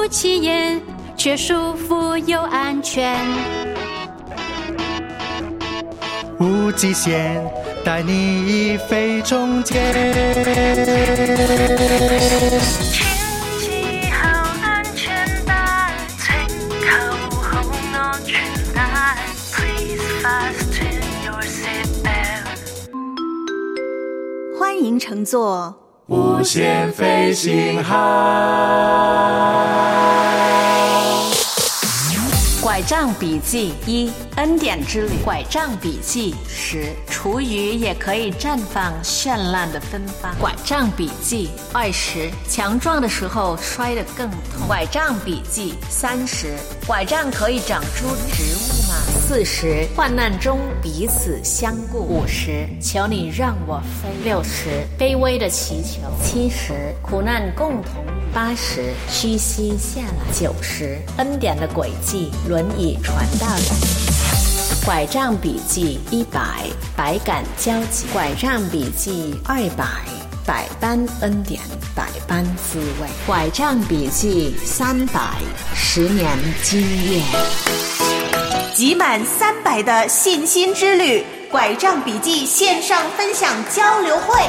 起眼，却舒服又安全。 无极限，带你飞中间。 请系好安全带，请扣好安全帶 Please fasten your seatbelt。 欢迎乘坐无限飞行号。 拐杖笔记1，恩典之旅。拐杖笔记10，厨余也可以绽放绚烂的芬芳。拐杖笔记20，强壮的时候摔得更痛。拐杖笔记30，拐杖可以长出植物吗？40，患难中彼此相顾。50，求你让我飞。60，卑微的祈求。70，苦难共同。80，屈膝下来。90，恩典的轨迹，轮椅传道人。拐杖笔记100，百感交集。拐杖笔记200，百般恩典，百般滋味。拐杖笔记300，10年经验。 集满300的信心之旅，拐杖笔记线上分享交流会。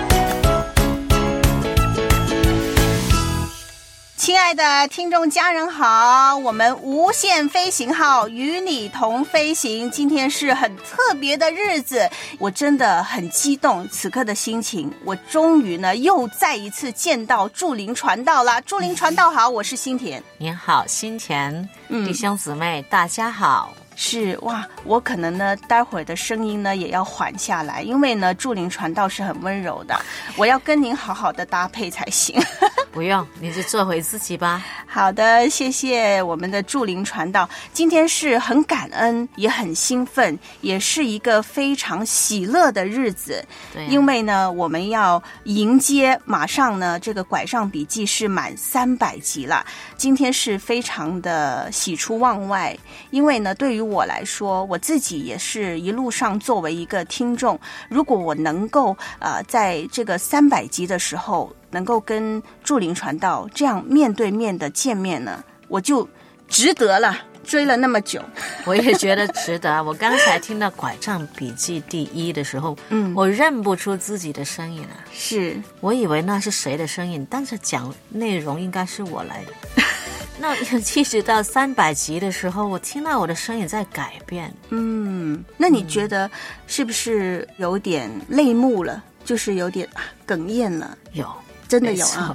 亲爱的听众家人好，我们无限飞行号与你同飞行，今天是很特别的日子，我真的很激动，此刻的心情，我终于呢又再一次见到祝灵传道啦。祝灵传道好，我是新田。 您好，新田，弟兄姊妹大家好。 是哇，我可能呢待会儿的声音呢也要缓下来，因为呢祝灵传道是很温柔的，我要跟您好好的搭配才行。 不用，你就做回自己吧。 好的，谢谢我们的祝灵传道。今天是很感恩，也很兴奋，也是一个非常喜乐的日子。 对因为呢我们要迎接马上呢这个拐杖笔记是满300集了，今天是非常的喜出望外，因为呢对于我来说，我自己也是一路上作为一个听众，如果我能够在这个300集的时候能够跟祝灵传道这样面对面的见面呢，我就值得了，追了那么久。 我也觉得值得。我刚才听到拐杖笔记第1的时候，我认不出自己的声音了。 是， 我以为那是谁的声音，但是讲内容应该是我来的。那一直到300集的时候，我听到我的声音在改变。 那你觉得是不是有点泪目了？就是有点哽咽了？ 有， 真的有啊。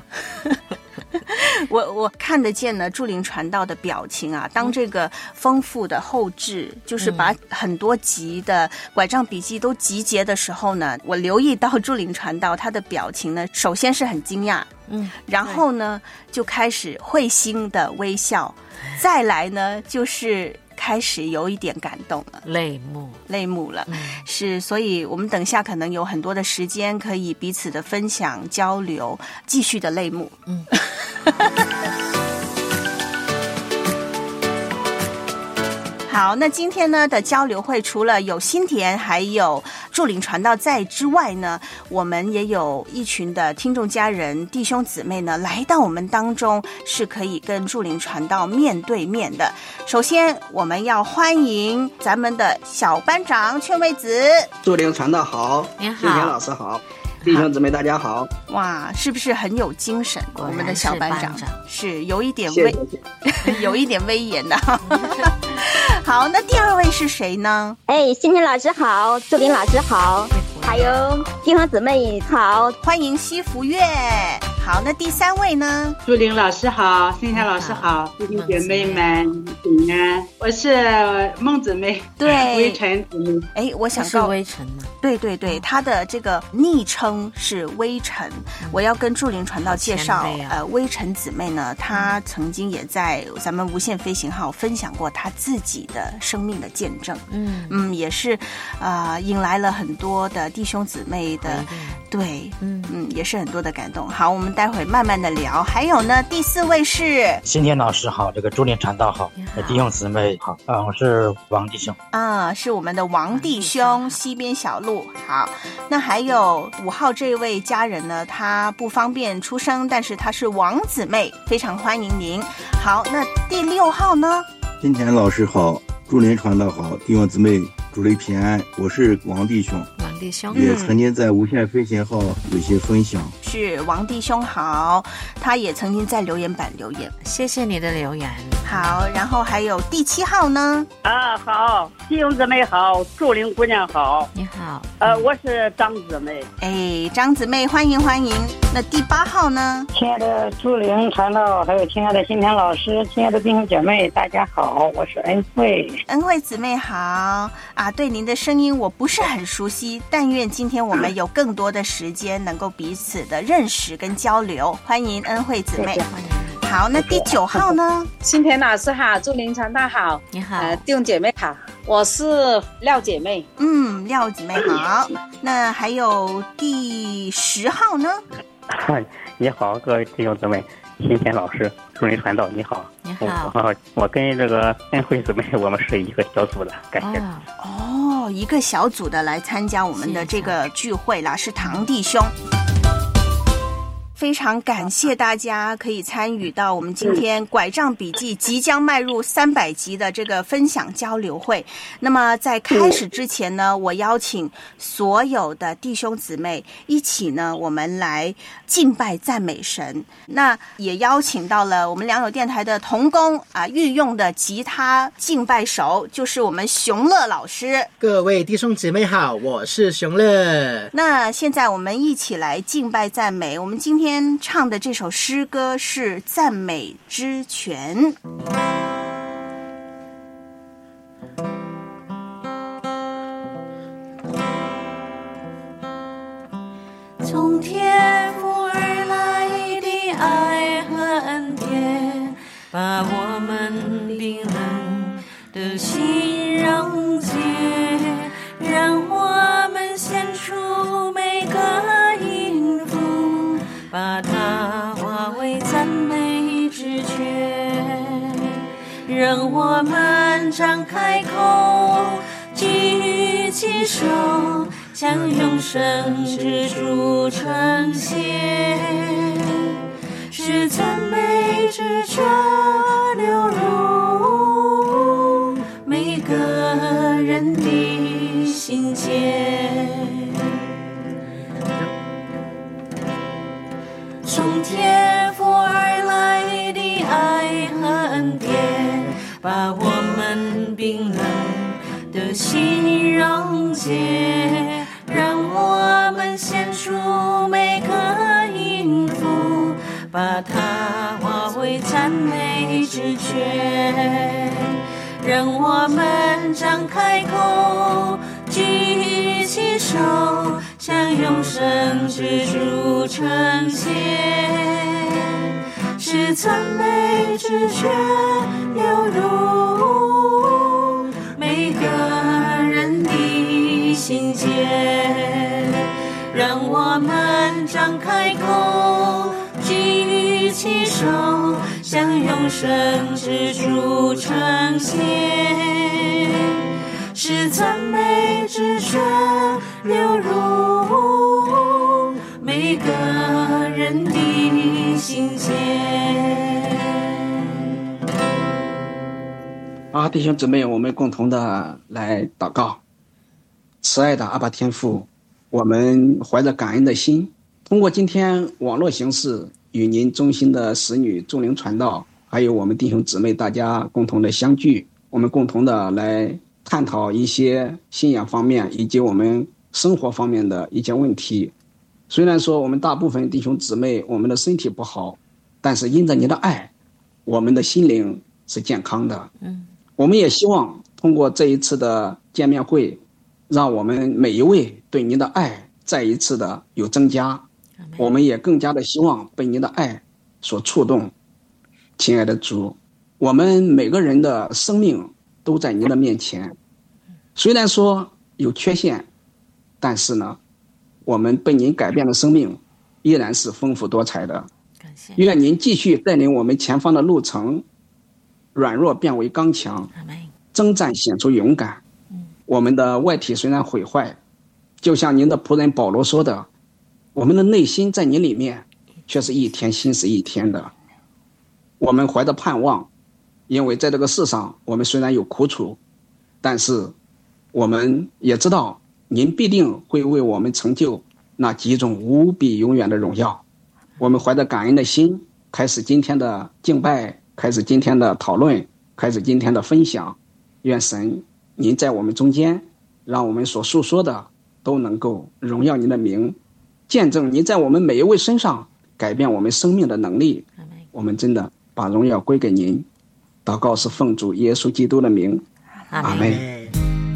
我看得见呢祝灵传道的表情啊，当这个丰富的后制就是把很多集的拐杖笔记都集结的时候呢，我留意到祝灵传道他的表情呢，首先是很惊讶，然后呢就开始会心的微笑，再来呢就是开始有一点感动了，泪目了，是，所以我们等下可能有很多的时间可以彼此的分享交流，继续的泪目。好，那今天呢的交流会除了有新田还有祝灵传道在之外呢，我们也有一群的听众家人弟兄姊妹呢来到我们当中，是可以跟祝灵传道面对面的。首先我们要欢迎咱们的小班长劝慰子。 祝灵传道好， 您好， 新田老师好，弟兄姊妹大家好。 哇，是不是很有精神？我们的小班长是有一点有一点威严的。好，那第二位是谁呢？ 新田老师好，祝灵老师好，还有弟兄姊妹好， 欢迎西福月。好，那第三位呢？ 祝灵老师好，新田老师好，弟兄姐妹们平安。我是孟姊妹， 对， 微尘姊妹。 我想是微尘吗？ 对对对，他的这个昵称是微尘。我要跟祝灵传道介绍，微尘姊妹呢，她曾经也在咱们无限飞行号分享过她自己的生命的见证。也是引来了很多的弟兄姊妹的对，也是很多的感动。好，我们待会慢慢的聊。还有呢，第4位是新田老师好，这个朱琳传道好，弟兄姊妹好，我是王弟兄啊，是我们的王弟兄，西边小路。好，那还有5号这位家人呢，他不方便出声，但是他是王姊妹，非常欢迎您。好，那第6号呢？ 新田老师好，朱琳传道好，弟兄姊妹主内平安，我是王弟兄。 王弟兄也曾经在无限飞行号有些分享。 是王弟兄好，他也曾经在留言板留言， 谢谢你的留言。 好，然后还有第7号呢？ 好，弟兄姊妹好，祝玲姑娘好。 你好。 我是张姊妹。 张姊妹欢迎欢迎。那第8号呢？ 亲爱的祝玲传道，还有亲爱的新田老师，亲爱的弟兄姐妹，大家好，我是恩惠。 恩惠姊妹好啊，对您的声音我不是很熟悉，但愿今天我们有更多的时间能够彼此的认识跟交流。欢迎恩惠姊妹。好，那第9号呢？ 新田老师好，祝您传道好。 你好， 弟兄姐妹好，我是廖姐妹。 廖姐妹好。那还有第10号呢？ 你好，各位弟兄姊妹，新田老师，祝您传道，你好。 你好。 我跟这个恩惠姊妹，我们是一个小组的，感谢。 一个小组的来参加我们的这个聚会啦，是堂弟兄。非常感谢大家可以参与到我们今天拐杖笔记即将迈入300集的这个分享交流会。那么在开始之前呢，我邀请所有的弟兄姊妹一起呢，我们来敬拜赞美神。那也邀请到了我们良友电台的同工御用的吉他敬拜手，就是我们熊乐老师。 各位弟兄姊妹好，我是熊乐。 那现在我们一起来敬拜赞美。我们今天唱的这首诗歌是赞美之泉。 从天父而来的爱和恩典，把我们冰冷的心溶解，让我们献出每个音符，把它化为赞美之泉，让我们张开口，举起手，向永生之主呈现，使赞美之泉流入每个人的心间。从天父而来的爱和恩典，把我们冰冷的心溶解，让我们献出每个音符，把它化为赞美之泉，让我们张开口，举起手，向永生之主呈现，使赞美之泉流入每个人的心间，让我们张开口，举起手，向永生之主呈现，使赞美之泉流入每个人的心间。 弟兄姊妹，我们共同的来祷告。慈爱的阿爸天父，我们怀着感恩的心，通过今天网络形式与您忠心的使女祝灵传道，还有我们弟兄姊妹大家共同的相聚，我们共同的来探讨一些信仰方面以及我们生活方面的一些问题。虽然说我们大部分弟兄姊妹我们的身体不好，但是因着你的爱，我们的心灵是健康的。我们也希望通过这一次的见面会，让我们每一位对您的爱再一次的有增加，我们也更加的希望被您的爱所触动。亲爱的主，我们每个人的生命都在您的面前，虽然说有缺陷，但是呢， 我们被您改变的生命依然是丰富多彩的。愿您继续带领我们前方的路程，软弱变为刚强，征战显出勇敢。我们的外体虽然毁坏，就像您的仆人保罗说的，我们的内心在您里面却是一天新是一天的。我们怀着盼望，因为在这个世上我们虽然有苦楚，但是我们也知道您必定会为我们成就那几种无比永远的荣耀。我们怀着感恩的心，开始今天的敬拜，开始今天的讨论，开始今天的分享。愿神您在我们中间，让我们所述说的都能够荣耀您的名，见证您在我们每一位身上改变我们生命的能力。我们真的把荣耀归给您。祷告是奉主耶稣基督的名，阿们。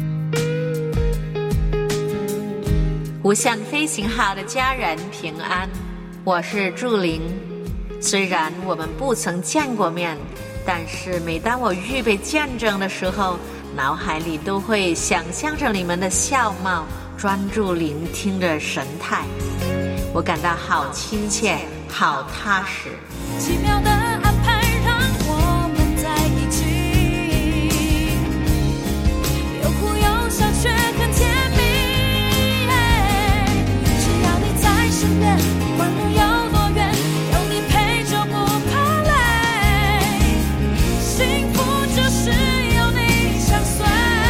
无限飞行号的家人平安，我是祝玲。虽然我们不曾见过面，但是每当我预备见证的时候，脑海里都会想象着你们的笑貌，专注聆听着神态，我感到好亲切，好踏实。 奇妙的安排让我们在一起，有哭有笑却很甜蜜。只要你在身边，不管路有多远，有你陪就不怕累。幸福就是有你相随。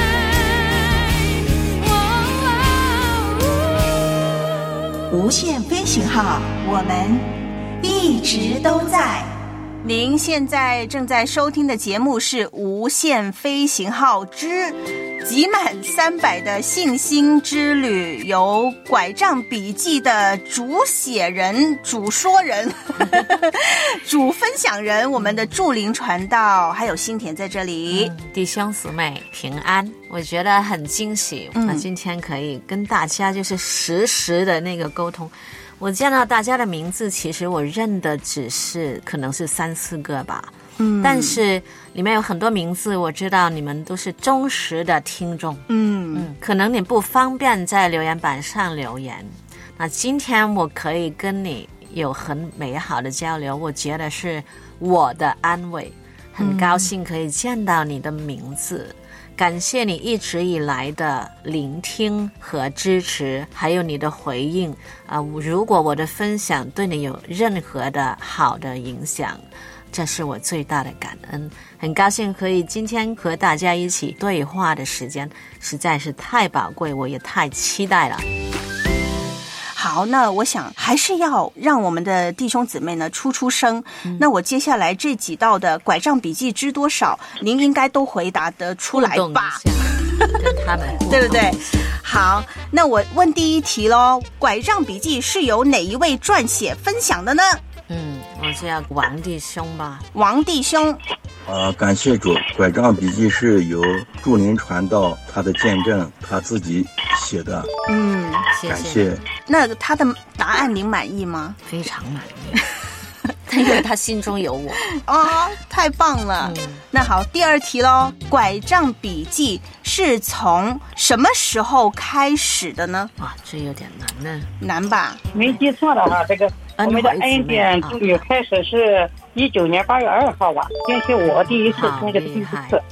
无限飞行号，我们一直都在。您现在正在收听的节目是《无限飞行号之集满300的信心之旅》，由拐杖笔记的主写人、主说人、主分享人，我们的祝灵传道还有新田在这里。 弟兄姊妹平安，我觉得很惊喜。今天可以跟大家就是实时的那个沟通。我见到大家的名字，其实我认的只是可能是3-4个吧，但是里面有很多名字，我知道你们都是忠实的听众，可能你不方便在留言板上留言，那今天我可以跟你有很美好的交流，我觉得是我的安慰，很高兴可以见到你的名字。感谢你一直以来的聆听和支持，还有你的回应如果我的分享对你有任何的好的影响，这是我最大的感恩。很高兴可以今天和大家一起对话的时间实在是太宝贵，我也太期待了。 好，那我想还是要让我们的弟兄姊妹呢出声。那我接下来这几道的拐杖笔记知多少，您应该都回答得出来吧？ 跟他们对不对？好，那我问第一题咯，拐杖笔记是由哪一位撰写分享的呢？ 我叫王弟兄吧。王弟兄。 感谢主，拐杖笔记是由祝灵传道他的见证他自己写的。 感谢。那他的答案您满意吗？ 非常满意。因为他心中有我。 太棒了。那好，第二题咯，拐杖笔记是从什么时候开始的呢？ 这有点难呢。 难吧？ 没记错的话，这个我们的恩典之旅开始是19年8月2号吧，并且我第一次听这个第一次。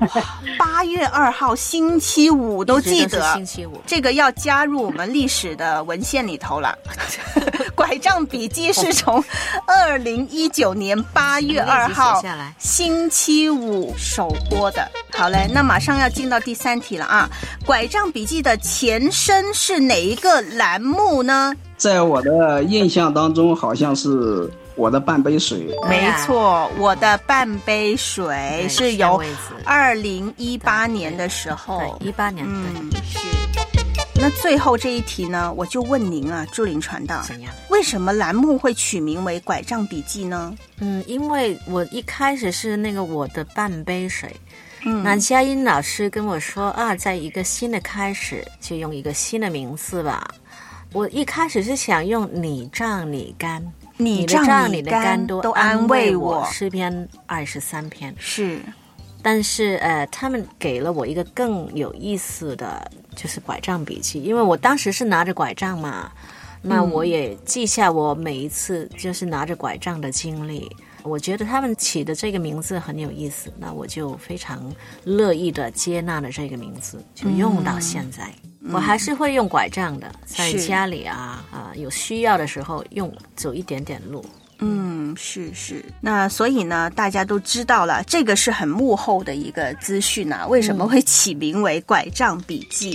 8月2号星期五都记得， 星期五这个要加入我们历史的文献里头了。拐杖笔记是从2019年8月2号星期五首播的。好嘞，那马上要进到第3题了啊！拐杖笔记的前身是哪一个栏目呢？ 在我的印象当中，好像是我的半杯水。 没错，我的半杯水是由2018年的时候。 对，18年。 是。那最后这一题呢，我就问您啊，祝灵传道， 怎样？ 为什么栏目会取名为拐杖笔记呢？ 因为我一开始是那个我的半杯水。那佳音老师跟我说在一个新的开始，就用一个新的名字吧。我一开始是想用你杖你竿， 你杖你的竿都安慰我， 诗篇23篇是。 但是他们给了我一个更有意思的就是拐杖笔记，因为我当时是拿着拐杖嘛，那我也记下我每一次就是拿着拐杖的经历。我觉得他们起的这个名字很有意思，那我就非常乐意的接纳了这个名字，就用到现在。我还是会用拐杖的，在家里有需要的时候用，走一点点路。 是。那所以呢，大家都知道了，这个是很幕后的一个资讯啊，为什么会起名为拐杖笔记？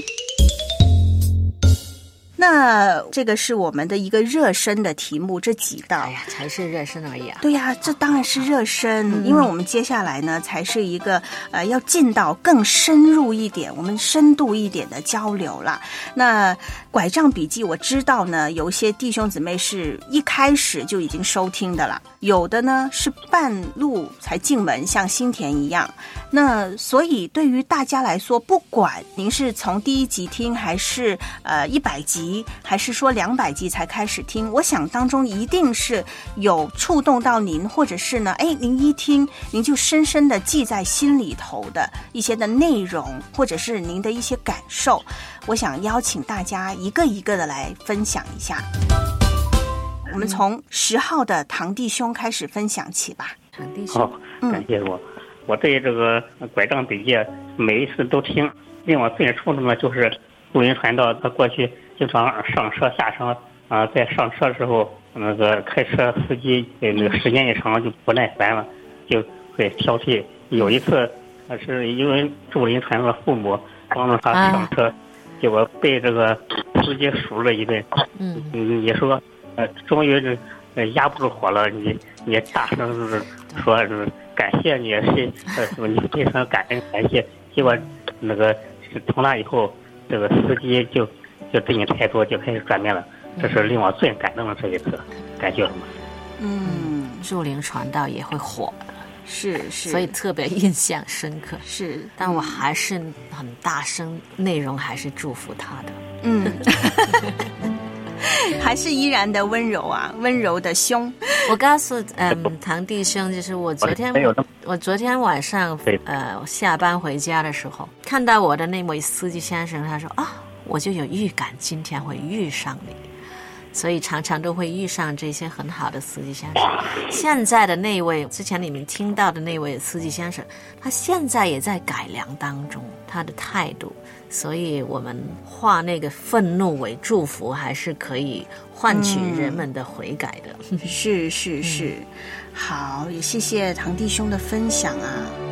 那这个是我们的一个热身的题目，这几道才是热身而已啊。 对呀，这当然是热身，因为我们接下来呢才是一个要进到更深入一点，我们深度一点的交流啦。那拐杖笔记我知道呢，有一些弟兄姊妹是一开始就已经收听的啦，有的呢是半路才进门，像新田一样。那所以对于大家来说，不管您是从第一集听，还是100集，还是说200集才开始听，我想当中一定是有触动到您，或者是呢，您一听您就深深的记在心里头的一些的内容，或者是您的一些感受，我想邀请大家一个一个的来分享一下。我们从10号的唐弟兄开始分享起吧。唐弟兄， 感谢我对这个拐杖笔记每一次都听，令我最触动的就是录音传道，他过去经常上车下车在上车的时候，那个开车司机那个时间一长就不耐烦了，就会挑剔。有一次是因为祝林传道的父母帮助他上车，结果被这个司机数了一顿。你说终于压不住火了，你大声说感谢你，你非常感谢。结果那个从那以后，这个司机就对你态度就开始转变了，这是令我最感动的这一次，感谢什么？ 祝灵传道也会火的， 是， 所以特别印象深刻。 是， 但我还是很大声，内容还是祝福他的。 还是依然的温柔啊，温柔的胸。 我告诉唐弟兄，就是我昨天晚上下班回家的时候，看到我的那位司机先生，他说我就有预感今天会遇上你，所以常常都会遇上这些很好的司机先生。现在的那位之前你们听到的那位司机先生，他现在也在改良当中，他的态度。所以我们化那个愤怒为祝福，还是可以换取人们的悔改的。 是。好，也谢谢唐弟兄的分享啊。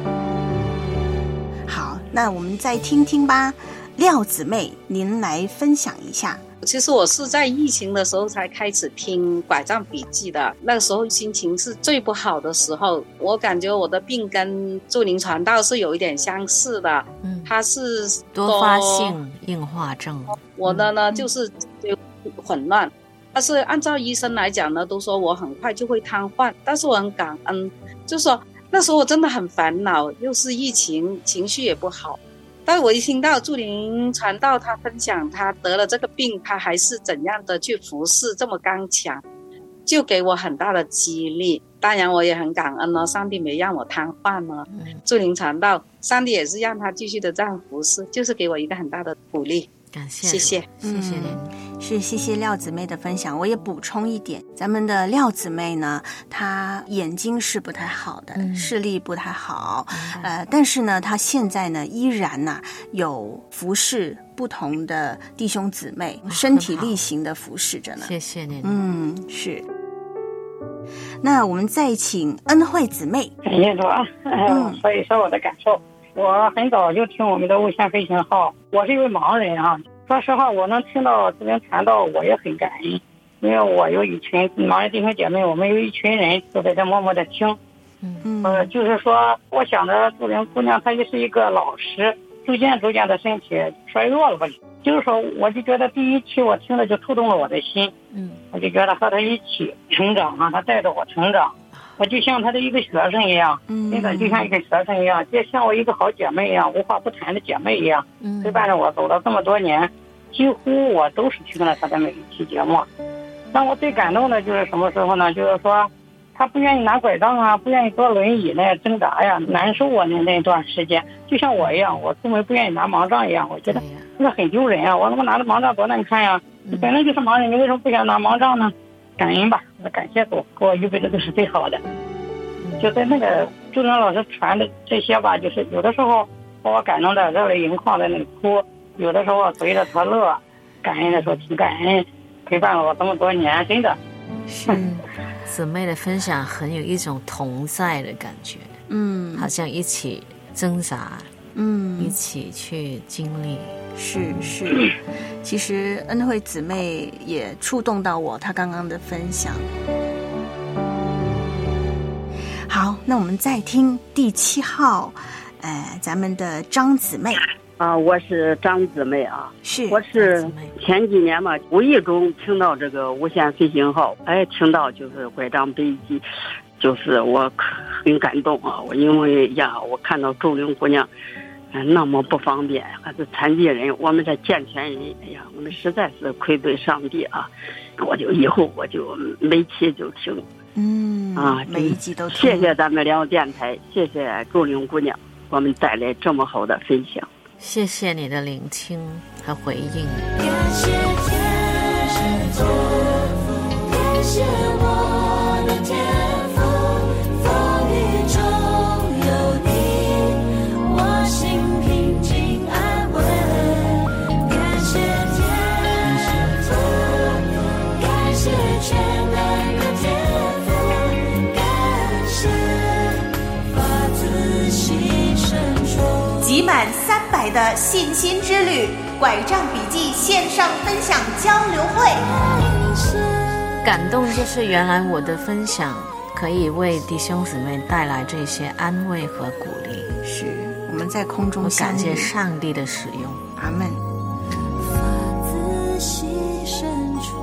好，那我们再听听吧，廖姊妹您来分享一下。 其实我是在疫情的时候才开始听拐杖笔记的，那个时候心情是最不好的时候，我感觉我的病跟祝灵传道是有一点相似的，它是多发性硬化症。 我的呢就是混乱，但是按照医生来讲呢，都说我很快就会瘫痪，但是我很感恩，就是说那时候我真的很烦恼，又是疫情，情绪也不好。但我一听到祝灵传道他分享他得了这个病，他还是怎样的去服侍，这么刚强，就给我很大的激励。当然我也很感恩哦，上帝没让我瘫痪哦。祝灵传道，上帝也是让他继续的这样服侍，就是给我一个很大的鼓励。 感谢， 谢谢， 谢谢您。 是，谢谢廖姊妹的分享。我也补充一点，咱们的廖姊妹呢，她眼睛是不太好的，视力不太好，但是呢，她现在呢依然呢有服侍不同的弟兄姊妹，身体力行的服侍着呢。 谢谢您。 是。那我们再请恩惠姊妹。 感谢主啊，所以说我的感受。我很早就听我们的无线飞行号，我是一位盲人啊。说实话，我能听到这边传道，我也很感恩，因为我有一群盲人弟兄姐妹，我们有一群人都在这默默的听。就是说，我想着祝灵姑娘她也是一个老师，逐渐的身体衰弱了吧。就是说，我就觉得第一期我听了就触动了我的心，我就觉得和她一起成长啊，她带着我成长。我就像他的一个学生一样，真的就像一个学生一样，就像我一个好姐妹一样，无话不谈的姐妹一样，陪伴着我走了这么多年，几乎我都是听了他的每一期节目。让我最感动的就是什么时候呢？就是说他不愿意拿拐杖啊，不愿意坐轮椅呢，挣扎呀，难受啊，那段时间就像我一样，我根本不愿意拿盲杖一样。我觉得那很丢人啊！我他妈拿着盲杖多难看呀！你本来就是盲人，你为什么不想拿盲杖呢？感恩吧，感谢主，给我预备的都是最好的。就在那个周玲老师传的这些吧，就是有的时候把我感动的热泪盈眶在那里哭，有的时候随着他乐，感恩的时候挺感恩，陪伴了我这么多年，真的。 是姊妹的分享很有一种同在的感觉，好像一起挣扎，一起去经历。 是，其实恩惠姊妹也触动到我，她刚刚的分享。好，那我们再听第7号，咱们的张姊妹。 我是张姊妹啊， 我是前几年嘛，无意中听到这个无线飞行号，听到就是拐杖背记，就是我很感动啊。我因为我看到周玲姑娘，那么不方便，还是残疾人，我们这健全人，我们实在是愧对上帝啊！以后我就每期就听， 每一集都听。 谢谢咱们2电台，谢谢周玲姑娘，我们带来这么好的分享。 谢谢你的聆听和回应。 感谢天使祝福，感谢我的天父，风雨中有你，我心平静安稳。感谢天使祝福，感谢全能的天父，感谢发自心深处。 集满300的信心之旅拐杖笔记线上分享交流会。 感动就是原来我的分享可以为弟兄姊妹带来这些安慰和鼓励。 是我们在空中相遇， 感谢上帝的使用。 阿们。 发自心深处。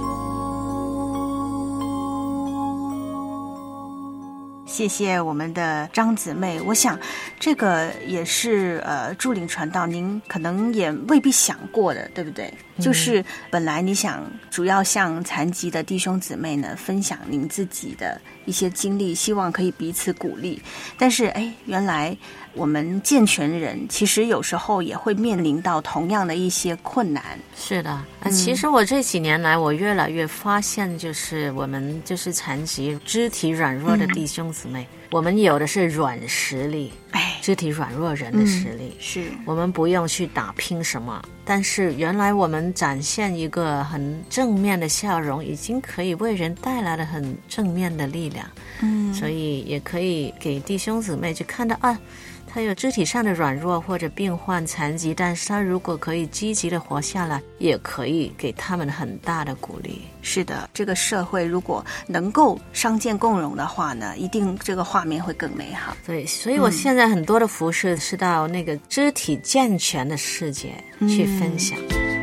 谢谢我们的张姊妹，我想这个也是祝领传道您可能也未必想过的，对不对？就是本来你想主要向残疾的弟兄姊妹呢分享您自己的一些经历，希望可以彼此鼓励，但是原来我们健全人其实有时候也会面临到同样的一些困难。 是的，其实我这几年来我越来越发现，就是我们就是残疾肢体软弱的弟兄姊妹，我们有的是软实力，肢体软弱人的实力， 是我们不用去打拼什么，但是原来我们展现一个很正面的笑容，已经可以为人带来了很正面的力量。所以也可以给弟兄姊妹去看到他有肢体上的软弱或者病患残疾，但是他如果可以积极的活下来，也可以给他们很大的鼓励。 是的，这个社会如果能够相见共荣的话呢，一定这个画面会更美好。 对，所以我现在很多的服事是到那个肢体健全的世界去分享。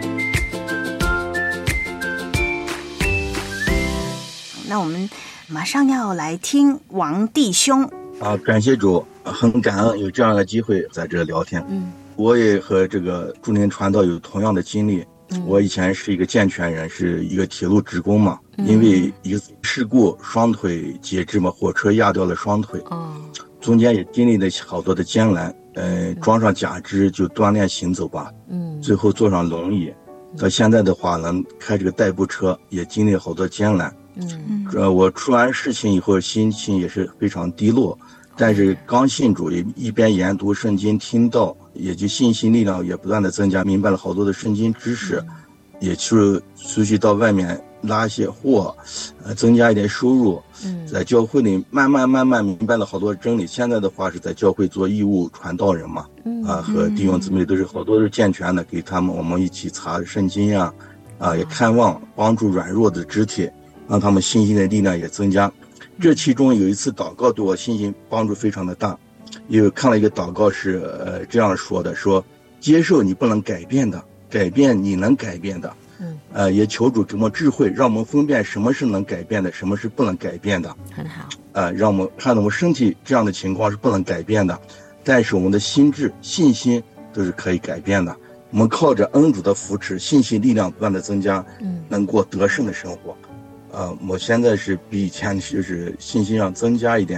那我们马上要来听王弟兄。 感谢主，很感恩有这样的机会在这聊天。我也和这个祝领传道有同样的经历。我以前是一个健全人，是一个铁路职工嘛，因为一次事故双腿截肢嘛，火车压掉了双腿，中间也经历了好多的艰难，装上假肢就锻炼行走吧，最后坐上轮椅，到现在的话能开这个代步车，也经历了好多艰难。我出完事情以后心情也是非常低落，但是刚信主，也一边研读圣经听道，也就信心力量也不断的增加，明白了好多的圣经知识，也去出去到外面拉些货，增加一点收入，在教会里慢慢明白了好多真理。现在的话是在教会做义务传道人嘛，和弟兄姊妹都是好多是健全的，给他们我们一起查圣经呀，也看望帮助软弱的肢体，让他们信心的力量也增加。这其中有一次祷告对我信心帮助非常的大，因为看了一个祷告是这样说的，说接受你不能改变的，改变你能改变的。也求主给我们智慧，让我们分辨什么是能改变的，什么是不能改变的。 很好。 让我们看到我们身体这样的情况是不能改变的，但是我们的心智信心都是可以改变的。我们靠着恩主的扶持，信心力量不断的增加，能过得胜的生活。我现在是比以前就是信心上增加一点，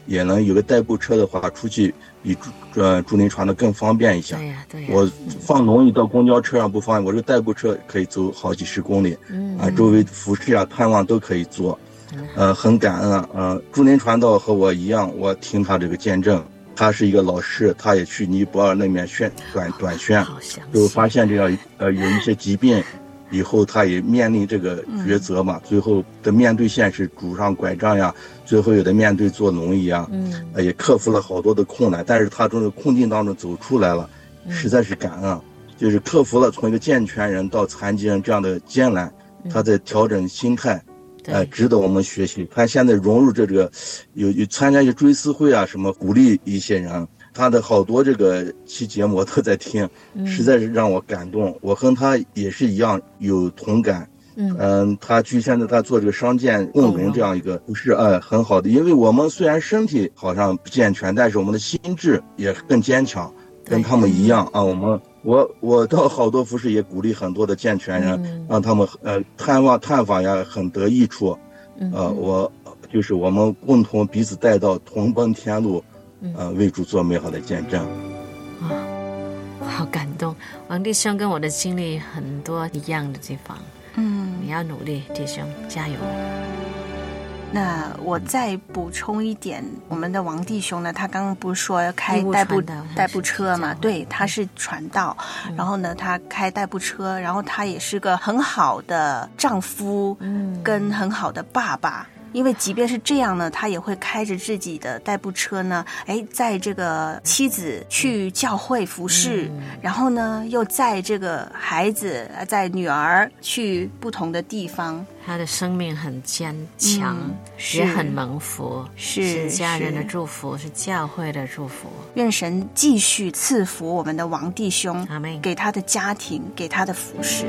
也能有个代步车的话，出去比竹林传道更方便一些。 对呀，对呀。 我放农艺到公交车上不方便，我这个代步车可以走好几十公里，周围服饰啊、探望都可以做。很感恩啊。竹林传道和我一样，我听他这个见证，他是一个老师，他也去尼泊尔那边短宣，就发现这样有一些疾病。以后他也面临这个抉择嘛，最后的面对现实，拄上拐杖呀，最后有的面对做农艺啊，也克服了好多的困难，但是他从这个困境当中走出来了，实在是感恩，就是克服了从一个健全人到残疾人这样的艰难，他在调整心态，值得我们学习。他现在融入这个，有参加一些追思会啊，什么鼓励一些人。他的好多这个期节目我都在听，实在是让我感动。我和他也是一样有同感。他据现在他做这个伤健共融这样一个，不是很好的。因为我们虽然身体好像不健全，但是我们的心智也更坚强，跟他们一样啊。我到好多服饰也鼓励很多的健全人，让他们探访呀很得益处。我就是我们共同彼此带到同奔天路。为主做美好的见证。 好感动，王弟兄跟我的经历很多一样的地方。你要努力，弟兄加油。 那我再补充一点，我们的王弟兄呢，他刚刚不是说开代步车嘛？对，他是传道，然后呢，他开代步车，然后他也是个很好的丈夫，跟很好的爸爸。因为即便是这样呢，他也会开着自己的代步车呢，载这个妻子去教会服侍，然后呢又载这个孩子，载女儿去不同的地方。 他的生命很坚强，也很蒙福，是家人的祝福，是教会的祝福。 愿神继续赐福我们的王弟兄，给他的家庭，给他的服侍。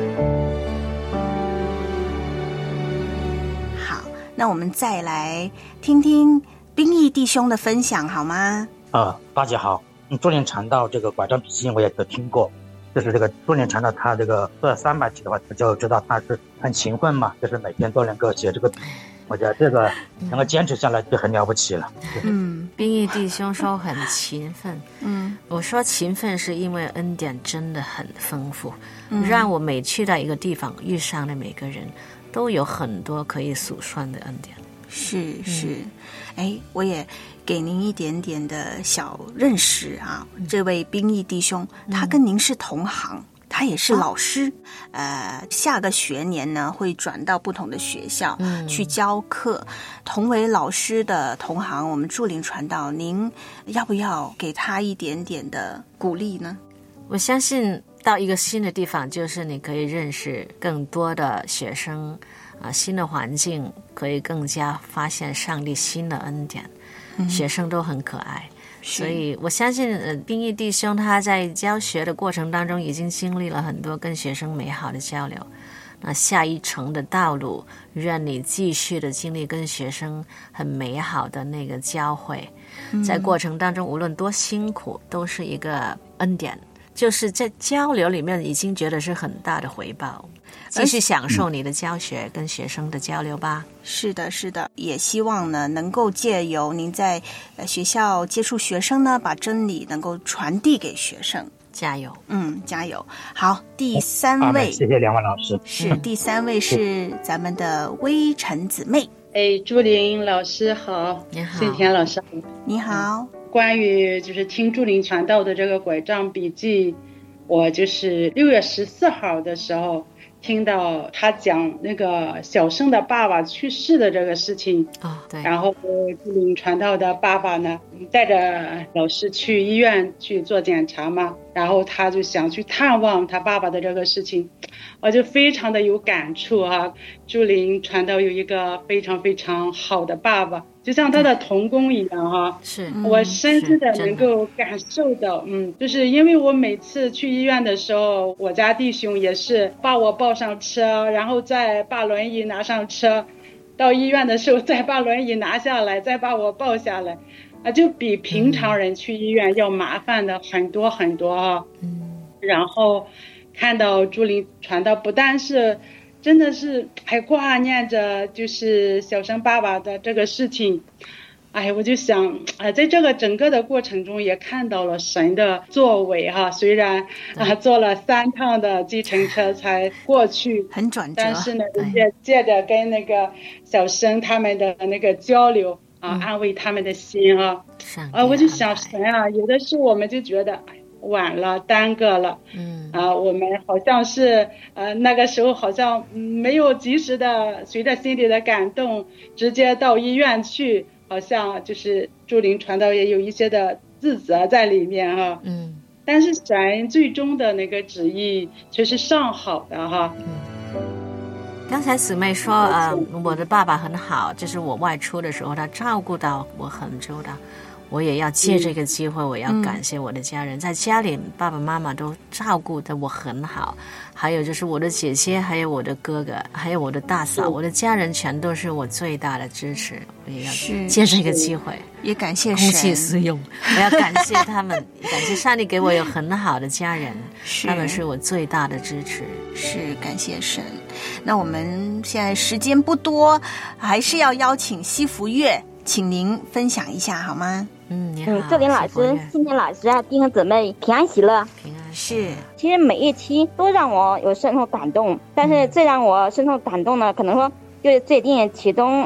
那我们再来听听兵役弟兄的分享好吗？ 大家好，竹林传道这个拐杖笔记我也都听过，就是这个竹林传道他这个做300期的话，就知道他是很勤奋嘛，就是每天都能够写这个笔，我觉得这个能够坚持下来就很了不起了。 兵役弟兄说很勤奋，我说勤奋是因为恩典真的很丰富，让我每去到一个地方遇上的每个人都有很多可以数算的恩典。 是，我也给您一点点的小认识啊。这位兵役弟兄，他跟您是同行，他也是老师，下个学年呢会转到不同的学校去教课。同为老师的同行，我们祝灵传道，您要不要给他一点点的鼓励呢？ 我相信到一个新的地方，就是你可以认识更多的学生新的环境可以更加发现上帝新的恩典，学生都很可爱，所以我相信兵役弟兄他在教学的过程当中已经经历了很多跟学生美好的交流。那下一程的道路，愿你继续的经历跟学生很美好的那个交汇，在过程当中无论多辛苦都是一个恩典，就是在交流里面已经觉得是很大的回报，继续享受你的教学跟学生的交流吧。 是的，也希望呢能够借由您在学校接触学生呢，把真理能够传递给学生。 加油， 加油。好，第3位， 谢谢两位老师。 是第3位是咱们的微尘姊妹。 祝灵老师好， 你好， 信田老师好， 你好。 关于就是听祝灵传道的这个拐杖笔记，我就是6月14号的时候听到他讲那个小生的爸爸去世的这个事情， 对。 然后祝灵传道的爸爸呢带着老师去医院去做检查嘛，然后他就想去探望他爸爸的这个事情，我就非常的有感触啊。祝灵传道有一个非常非常好的爸爸，就像他的同工一样哈， 是我深深的能够感受到，就是因为我每次去医院的时候，我家弟兄也是把我抱上车，然后再把轮椅拿上车，到医院的时候再把轮椅拿下来，再把我抱下来，就比平常人去医院要麻烦的很多很多啊。然后看到祝灵传道，不但是真的是还挂念着就是小生爸爸的这个事情， 我就想在这个整个的过程中也看到了神的作为哈。虽然坐了3趟的计程车才过去， 很转折， 但是呢，也借着跟那个小生他们的那个交流安慰他们的心我就想神有的时候我们就觉得晚了，耽搁了，我们好像是那个时候好像没有及时的随着心里的感动直接到医院去，好像就是祝灵传道也有一些的自责在里面但是神最终的那个旨意却是上好的刚才姊妹说我的爸爸很好，就是我外出的时候他照顾到我很周到，我也要借这个机会我要感谢我的家人，在家里爸爸妈妈都照顾得我很好，还有就是我的姐姐还有我的哥哥还有我的大嫂，我的家人全都是我最大的支持，我也要借这个机会也感谢公器私用，我要感谢他们感谢上帝给我有很好的家人，他们是我最大的支持， 是感谢神。那我们现在时间不多，还是要邀请西福月，请您分享一下好吗？ 你好， 祝林老师、欣欣老师弟兄姊妹平安喜乐。 平安是。 其实每一期都让我有深受感动，但是最让我深受感动的，可能说就是最近其中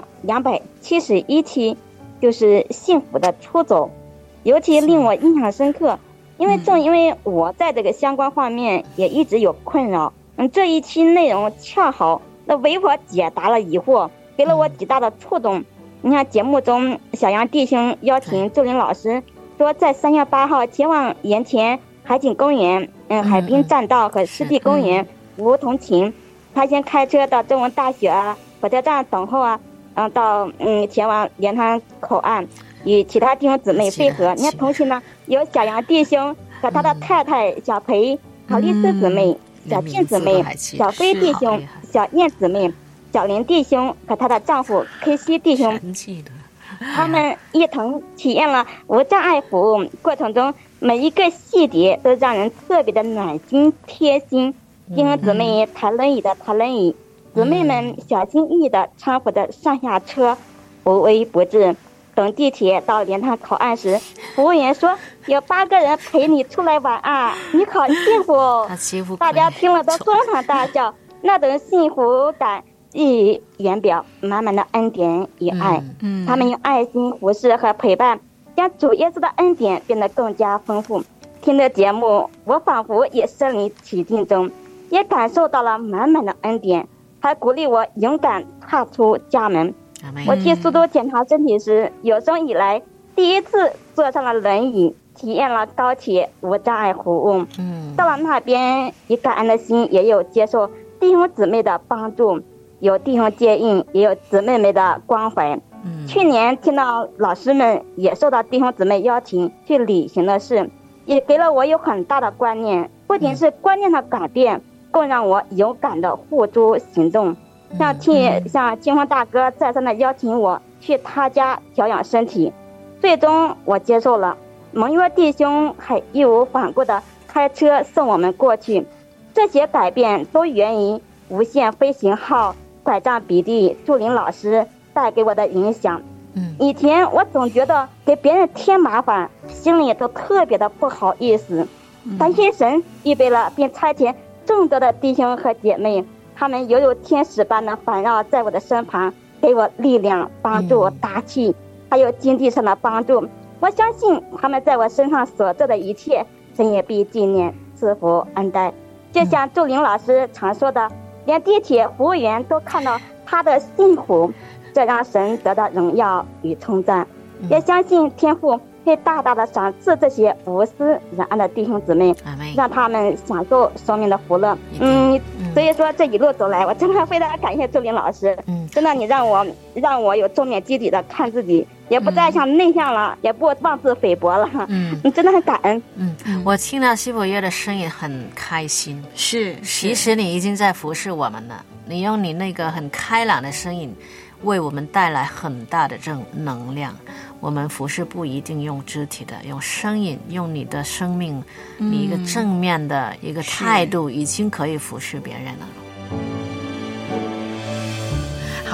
271期，就是幸福的出走，尤其令我印象深刻，因为正因为我在这个相关方面也一直有困扰，这一期内容恰好为我解答了疑惑，给了我极大的触动。你看节目中小杨弟兄邀请祝林老师说，在3月8号前往盐田海景公园、海滨栈道和湿地公园无同行，他先开车到中文大学火车站等候到前往莲塘口岸与其他弟兄姊妹会合。你看同时呢，有小杨弟兄和他的太太小裴、郝丽丝姊妹、小静姊妹、小飞弟兄、小燕姊妹、小林弟兄和他的丈夫 K 西弟兄，他们一同体验了无障碍服务过程中每一个细节都让人特别的暖心贴心。弟兄姊妹抬轮椅的抬轮椅，姊妹们小心翼翼的搀扶着上下车，无微不至。等地铁到莲塘口岸时，服务员说有8个人陪你出来玩你好幸福哦。大家听了都哄堂大笑，那种幸福感溢于言表，满满的恩典与爱。他们用爱心服侍和陪伴，将主耶稣的恩典变得更加丰富。听着节目，我仿佛也身临其境中，也感受到了满满的恩典，还鼓励我勇敢踏出家门。我去苏州检查身体时，有生以来第一次坐上了轮椅，体验了高铁无障碍服务。到了那边，以感恩的心，也有接受弟兄姊妹的帮助，有弟兄接应，也有姊妹们的关怀。去年听到老师们也受到弟兄姊妹邀请去旅行的事，也给了我有很大的观念，不仅是观念的改变，更让我勇敢的付诸行动。像金峰大哥再三的邀请我去他家调养身体，最终我接受了。盟约弟兄还义无反顾的开车送我们过去，这些改变都源于无限飞行号拐杖比利祝林老师带给我的影响。以前我总觉得给别人添麻烦，心里都特别的不好意思。感谢神预备了并差遣众多的弟兄和姐妹，他们犹如天使般的环绕在我的身旁，给我力量、帮助、打气，还有经济上的帮助。我相信他们在我身上所做的一切，神也必纪念、赐福、恩待。就像祝林老师常说的，连地铁服务员都看到他的幸福，这让神得到荣耀与称赞。也相信天父会大大的赏赐这些无私仁爱的弟兄姊妹，让他们享受生命的福乐。所以说这一路走来，我真的非常感谢祝林老师。真的你让我有正面积极的看自己，也不再像内向了，也不妄自菲薄了。真的很感恩。 我听到西伯约的声音很开心。 是， 其实你已经在服侍我们了，你用你那个很开朗的声音为我们带来很大的正能量。我们服侍不一定用肢体的，用声音，用你的生命，你一个正面的一个态度，已经可以服侍别人了。 好，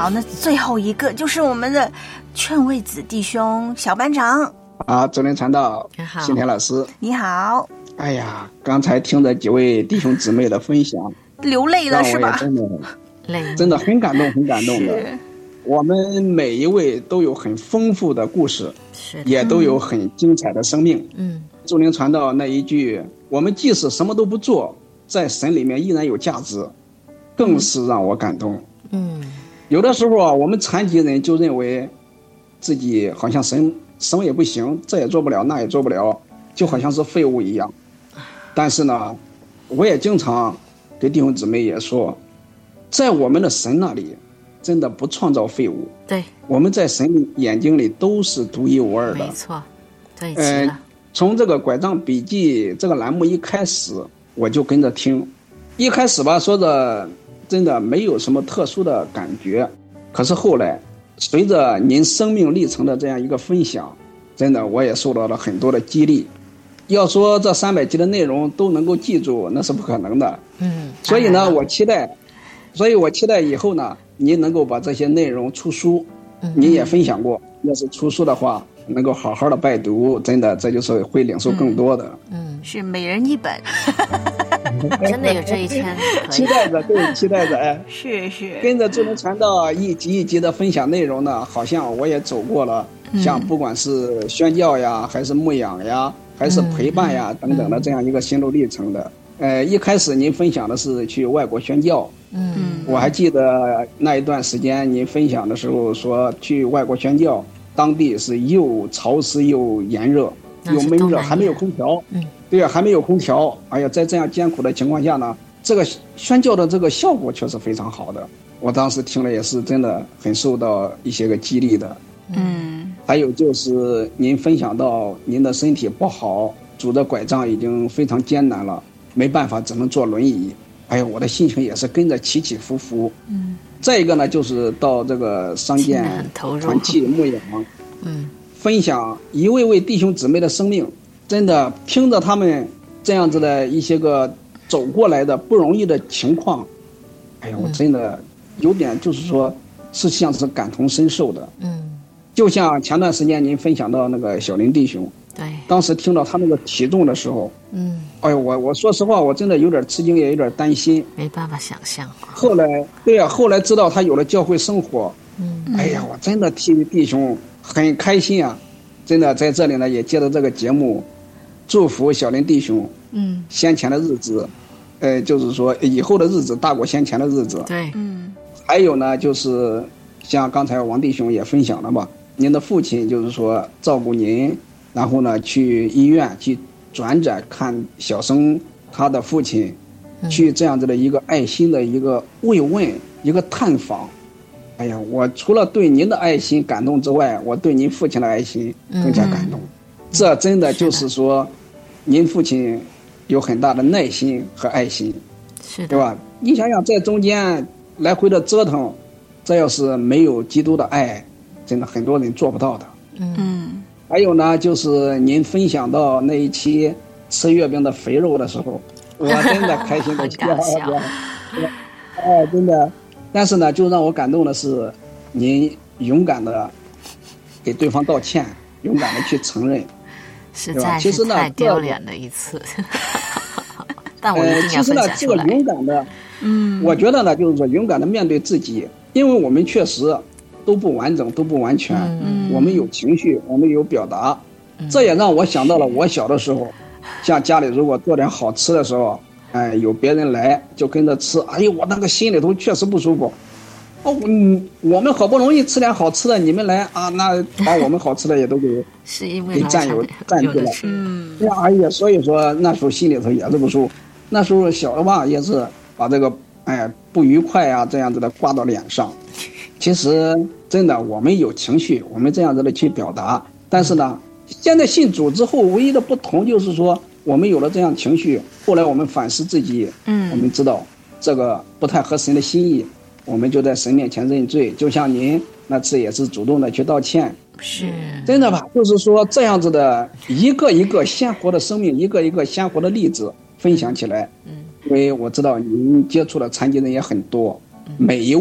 好，那最后一个就是我们的劝慰子弟兄小班长。 周林传道，新田老师， 你好。 哎呀，刚才听着几位弟兄姊妹的分享， 流泪了是吧？ 真的很感动，很感动的。我们每一位都有很丰富的故事，也都有很精彩的生命。周林传道那一句，我们即使什么都不做，在神里面依然有价值，更是让我感动。有的时候啊，我们残疾人就认为自己好像什么也不行，这也做不了，那也做不了，就好像是废物一样。但是呢，我也经常给弟兄姊妹也说，在我们的神那里真的不创造废物。 对， 我们在神眼睛里都是独一无二的。 没错，对齐了。 从这个拐杖笔记这个栏目一开始，我就跟着听。一开始吧，说的真的没有什么特殊的感觉，可是后来随着您生命历程的这样一个分享，真的我也受到了很多的激励。要说这300集的内容都能够记住，那是不可能的。所以呢，我期待以后呢，您能够把这些内容出书。您也分享过，要是出书的话，能够好好的拜读，真的这就是会领受更多的。 是每人一本。 真的有这一天， 期待着，对，期待着。哎， 是跟着智能传道一集一集的分享内容呢，好像我也走过了，像不管是宣教呀，还是牧养呀，还是陪伴呀等等的这样一个心路历程的。一开始您分享的是去外国宣教，我还记得那一段时间您分享的时候说去外国宣教，当地是又潮湿又炎热又闷热，还没有空调。对，还没有空调。哎呀，在这样艰苦的情况下呢，这个宣教的这个效果却是非常好的。我当时听了也是真的很受到一些个激励的。还有就是您分享到您的身体不好，拄着拐杖已经非常艰难了，没办法只能坐轮椅。哎呀，我的心情也是跟着起起伏伏。再一个呢，就是到这个商建团契牧养，分享一位位弟兄姊妹的生命，真的听着他们这样子的一些个走过来的不容易的情况，哎呀，我真的有点就是说是像是感同身受的。就像前段时间您分享到那个小林弟兄， 对， 当时听到他那个体重的时候，哎呦，我说实话，我真的有点吃惊，也有点担心， 没办法想象。 后来知道他有了教会生活，哎呀，我真的替弟兄很开心啊！真的在这里呢，也借着这个节目，祝福小林弟兄，先前的日子，就是说以后的日子大过先前的日子。 对， 还有呢，就是像刚才王弟兄也分享了吧，您的父亲就是说照顾您，然后呢去医院去转诊看小生他的父亲，去这样子的一个爱心的一个慰问，一个探访。哎呀，我除了对您的爱心感动之外，我对您父亲的爱心更加感动。这真的就是说，您父亲有很大的耐心和爱心， 是的， 对吧？你想想，在中间来回的折腾，这要是没有基督的爱，真的很多人做不到的。还有呢，就是您分享到那一期吃月饼的肥肉的时候，我真的开心的笑。哎，真的。但是呢，就让我感动的是，您勇敢的给对方道歉，勇敢的去承认， 实在是太丢脸的一次。但我一定要分享出来。 其实呢，这个勇敢的，我觉得呢，就是说勇敢的面对自己，因为我们确实都不完整，都不完全，我们有情绪，我们有表达，这也让我想到了我小的时候，像家里如果做点好吃的时候。哎，有别人来就跟着吃，哎呦，我那个心里头确实不舒服。我们好不容易吃点好吃的，你们来啊，那把我们好吃的也都给是因为占据了。哎呀，所以说那时候心里头也是不舒服。那时候小的吧，也是把这个不愉快啊这样子的挂到脸上。其实真的，我们有情绪，我们这样子的去表达。但是呢，现在信主之后，唯一的不同就是说。我们有了这样情绪，后来我们反思自己，我们知道这个不太合神的心意，我们就在神面前认罪。就像您那次也是主动的去道歉， 是真的吧？就是说这样子的一个一个鲜活的生命，一个一个鲜活的例子分享起来。因为我知道您接触的残疾人也很多，每一位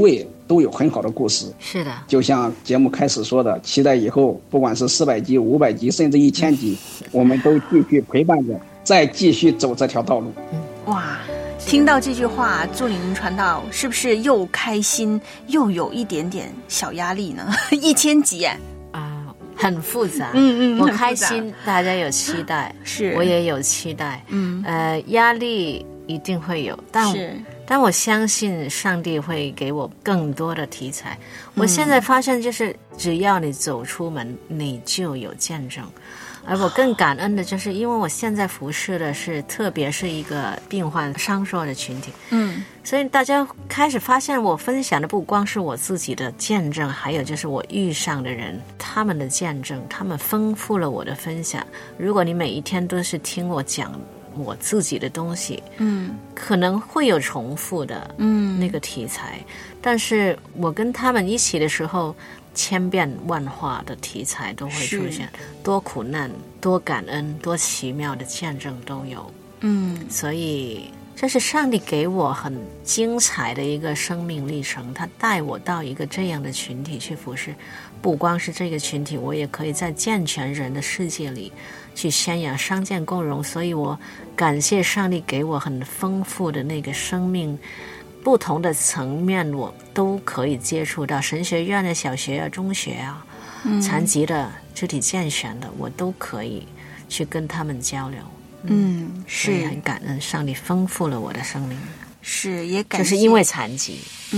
都有很好的故事。 是的， 就像节目开始说的，期待以后不管是400集、500集，甚至1000集，我们都继续陪伴着，再继续走这条道路。 哇，听到这句话，祝林传道是不是又开心又有一点点小压力呢？1000集很复杂，我开心，大家有期待， 是我也有期待，压力一定会有，但我相信上帝会给我更多的题材。我现在发现，就是只要你走出门，你就有见证。而我更感恩的就是，因为我现在服侍的是，特别是一个病患伤弱的群体，所以大家开始发现，我分享的不光是我自己的见证，还有就是我遇上的人他们的见证，他们丰富了我的分享。如果你每一天都是听我讲我自己的东西，可能会有重复的那个题材，但是我跟他们一起的时候，千变万化的题材都会出现，多苦难、多感恩、多奇妙的见证都有。所以这是上帝给我很精彩的一个生命历程，他带我到一个这样的群体去服侍，不光是这个群体，我也可以在健全人的世界里去宣扬伤健共融。所以我感谢上帝给我很丰富的那个生命，不同的层面我都可以接触到，神学院的、小学啊、中学啊，残疾的、肢体健全的，我都可以去跟他们交流。所以很感恩上帝丰富了我的生命， 是也感谢， 就是因为残疾。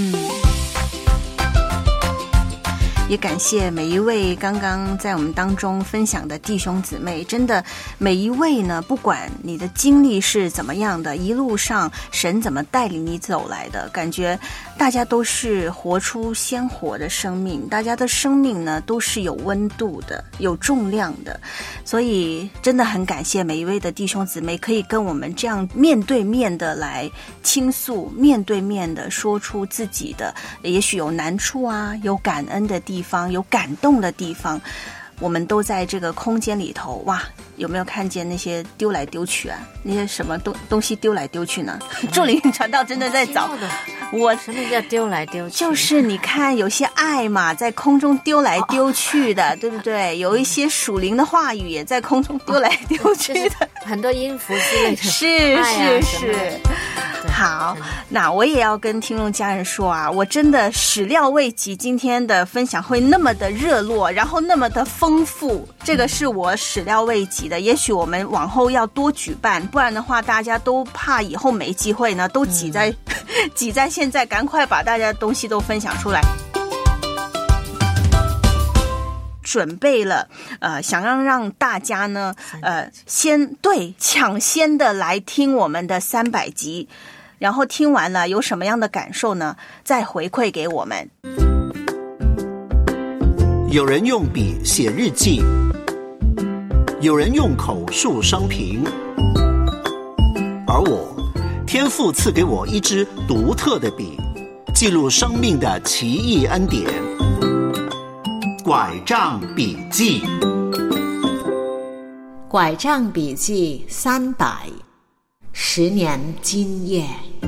也感谢每一位刚刚在我们当中分享的弟兄姊妹，真的每一位呢，不管你的经历是怎么样的，一路上神怎么带领你走来的，感觉大家都是活出鲜活的生命，大家的生命呢都是有温度的，有重量的，所以真的很感谢每一位的弟兄姊妹可以跟我们这样面对面的来倾诉，面对面的说出自己的也许有难处啊，有感恩的地方，有感动的地方，我们都在这个空间里头。哇，有没有看见那些丢来丢去啊？那些什么东西丢来丢去呢？祝林传道真的在找我。 什么叫丢来丢去？ 就是你看有些爱嘛，在空中丢来丢去的，对不对？有一些属灵的话语也在空中丢来丢去的， 很多音符之类的。 是。好，那我也要跟听众家人说啊，我真的始料未及今天的分享会那么的热络，然后那么的丰富，这个是我始料未及的。也许我们往后要多举办，不然的话大家都怕以后没机会呢，都挤在现在，赶快把大家的东西都分享出来。准备了，想让大家呢，抢先的来听我们的300集，然后听完了有什么样的感受呢？再回馈给我们。 有人用笔写日记，有人用口述生平，而我，天父赐给我一支独特的笔，记录生命的奇异恩典。拐杖笔记， 拐杖笔记300，10年今夜。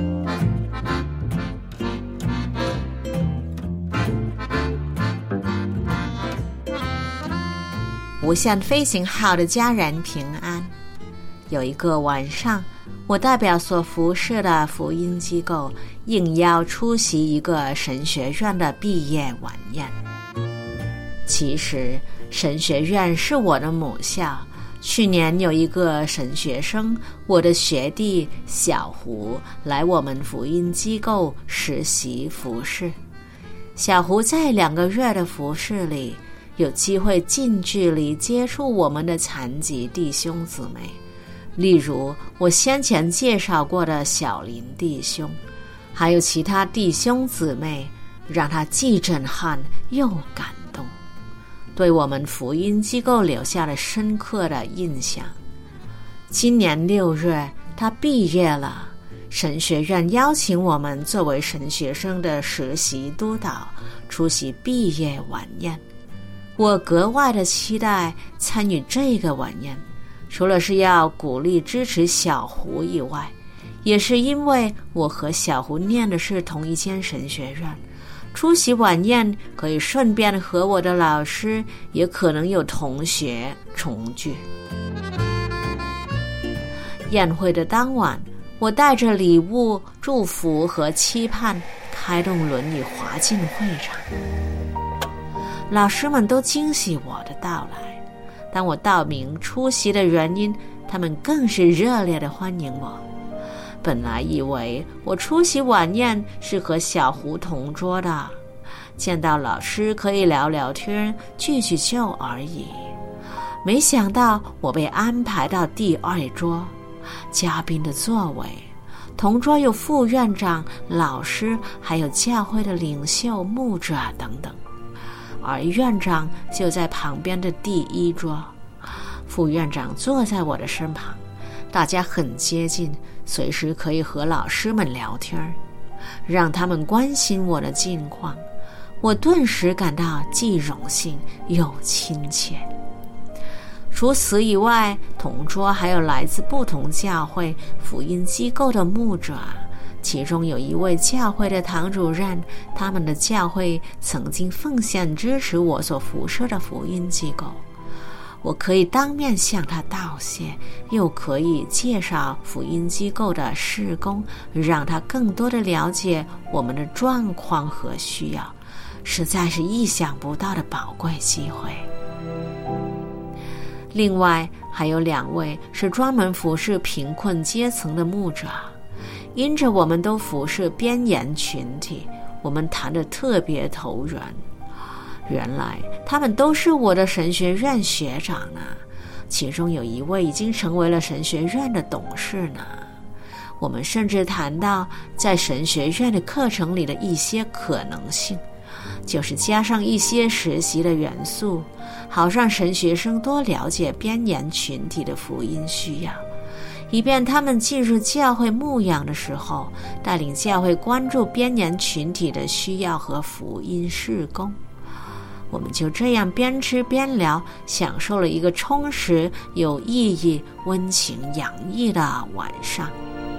无限飞行号的家人平安。有一个晚上，我代表所服侍的福音机构应邀出席一个神学院的毕业晚宴。其实神学院是我的母校，去年有一个神学生，我的学弟小胡来我们福音机构实习服侍。小胡在2个月的服侍里，有机会近距离接触我们的残疾弟兄姊妹，例如我先前介绍过的小林弟兄，还有其他弟兄姊妹，让他既震撼又感动，对我们福音机构留下了深刻的印象。今年6月他毕业了，神学院邀请我们作为神学生的实习督导出席毕业晚宴。我格外的期待参与这个晚宴，除了是要鼓励支持小胡以外，也是因为我和小胡念的是同一间神学院， 出席晚宴可以顺便和我的老师，也可能有同学重聚。宴会的当晚，我带着礼物、祝福和期盼，开动轮椅滑进会场。老师们都惊喜我的到来，当我道明出席的原因，他们更是热烈地欢迎我。本来以为我出席晚宴是和小胡同桌的，见到老师可以聊聊天、聚聚旧而已。没想到我被安排到第2桌，嘉宾的座位，同桌有副院长、老师，还有教会的领袖、牧者等等。而院长就在旁边的第1桌，副院长坐在我的身旁，大家很接近，随时可以和老师们聊天，让他们关心我的近况。我顿时感到既荣幸又亲切。除此以外，同桌还有来自不同教会、福音机构的牧者，其中有一位教会的堂主任，他们的教会曾经奉献支持我所服侍的福音机构。我可以当面向他道谢，又可以介绍福音机构的事工，让他更多的了解我们的状况和需要，实在是意想不到的宝贵机会。另外还有2位是专门服侍贫困阶层的牧者，因着我们都服侍边缘群体，我们谈得特别投缘。原来他们都是我的神学院学长呢，其中有一位已经成为了神学院的董事呢。我们甚至谈到在神学院的课程里的一些可能性，就是加上一些实习的元素，好让神学生多了解边缘群体的福音需要，以便他们进入教会牧养的时候，带领教会关注边缘群体的需要和福音事工。我们就这样边吃边聊，享受了一个充实、有意义、温情洋溢的晚上。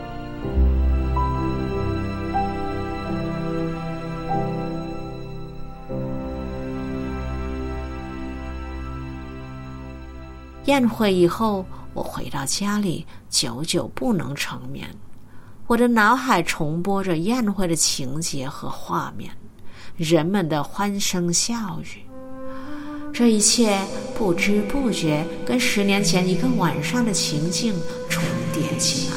宴会以后，我回到家里，久久不能成眠。我的脑海重播着宴会的情节和画面，人们的欢声笑语。这一切不知不觉跟10年前一个晚上的情境重叠起来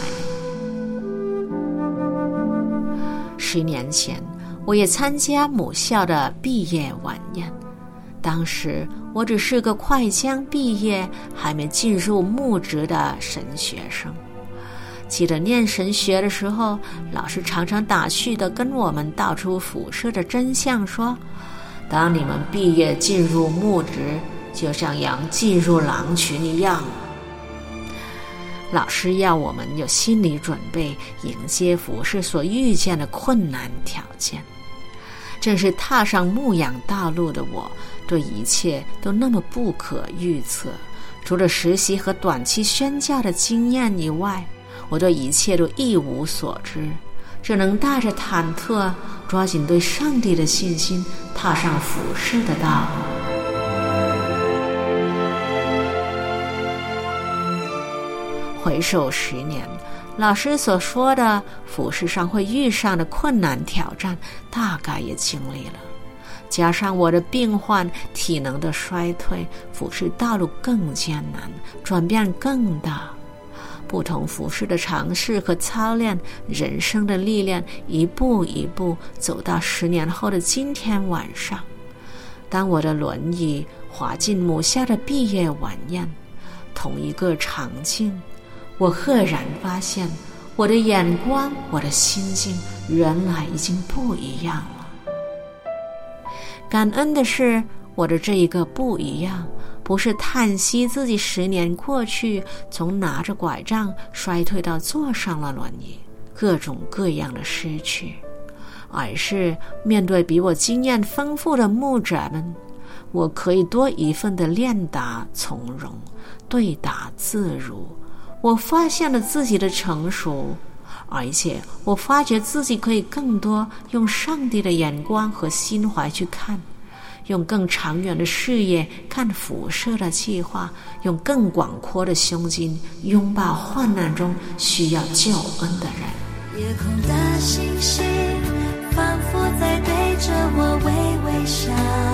了。10年前，我也参加母校的毕业晚宴，当时我只是个快将毕业还没进入牧职的神学生。记得念神学的时候，老师常常打趣地跟我们道出辐射的真相，说当你们毕业进入牧职，就像羊进入狼群一样。老师要我们有心理准备，迎接服侍所遇见的困难条件。正是踏上牧养道路的我，对一切都那么不可预测。除了实习和短期宣教的经验以外，我对一切都一无所知，只能带着忐忑，抓紧对上帝的信心，踏上服侍的道路。回首10年，老师所说的服侍上会遇上的困难挑战，大概也经历了。加上我的病患，体能的衰退，服侍道路更艰难，转变更大。不同服侍的尝试和操练，人生的历练，一步一步走到10年后的今天晚上，当我的轮椅滑进母校的毕业晚宴，同一个场景，我赫然发现我的眼光，我的心境原来已经不一样了。感恩的是，我的这一个不一样，不是叹息自己10年过去，从拿着拐杖衰退到坐上了轮椅，各种各样的失去，而是面对比我经验丰富的牧者们，我可以多一份的练达从容，对答自如。我发现了自己的成熟， 而且我发觉自己可以更多用上帝的眼光和心怀去看，用更长远的视野看辐射的计划，用更广阔的胸襟拥抱患难中需要救恩的人。 夜空的星星仿佛在对着我微微笑，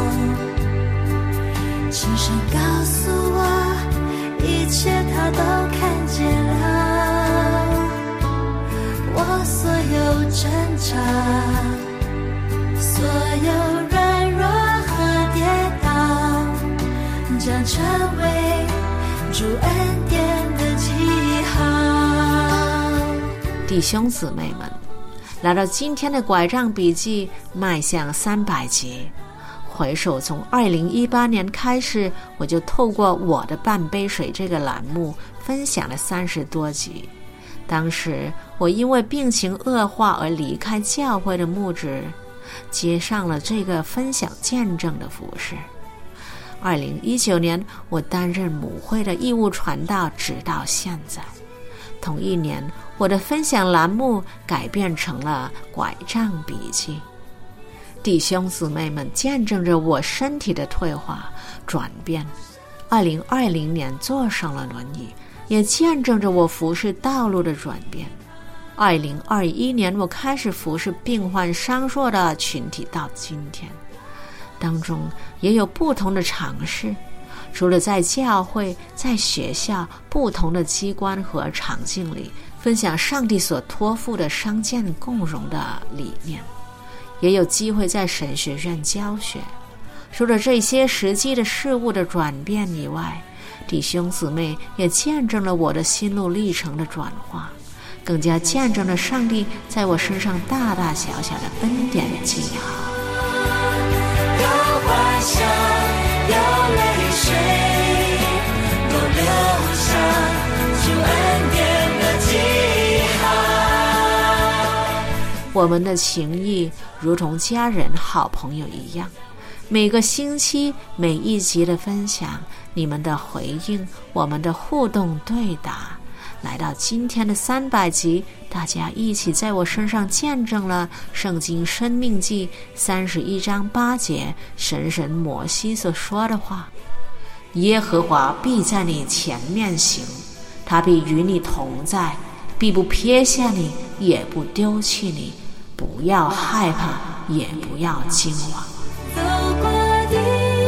轻声告诉我一切他都看见了，我所有挣扎，所有软弱和跌倒，将成为主恩典的记号。 弟兄姊妹们，来到今天的拐杖笔记迈向300集，回首从2018年开始，我就透过我的半杯水这个栏目分享了30多集。当时我因为病情恶化而离开教会的牧职，接上了这个分享见证的服事。2019年我担任母会的义务传道，直到现在。同一年，我的分享栏目改变成了拐杖笔记。弟兄姊妹们见证着我身体的退化转变。2020年坐上了轮椅，也见证着我服事道路的转变。2021年我开始服事病患伤弱的群体，到今天当中也有不同的尝试，除了在教会、在学校不同的机关和场景里分享上帝所托付的伤健共融的理念，也有机会在神学院教学。除了这些实际的事物的转变以外，弟兄姊妹也见证了我的心路历程的转化，更加见证了上帝在我身上大大小小的恩典记号。 有欢笑，有泪水，都留下主恩典的记号。 我们的情谊如同家人好朋友一样，每个星期每一集的分享，你们的回应，我们的互动对答，来到今天的300集，大家一起在我身上见证了圣经申命记31章8节神摩西所说的话：耶和华必在你前面行，他必与你同在，必不撇下你，也不丢弃你，不要害怕，也不要惊慌。 走过的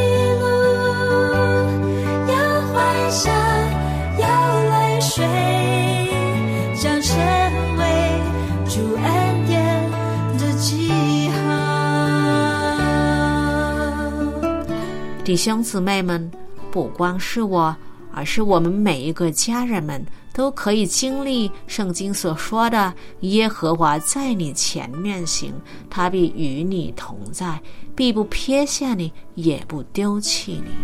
路有欢笑，有泪水，将成为主恩典的记号。 弟兄姊妹们，不光是我，而是我们每一个家人们都可以经历圣经所说的耶和华在你前面行，他必与你同在，必不撇下你，也不丢弃你。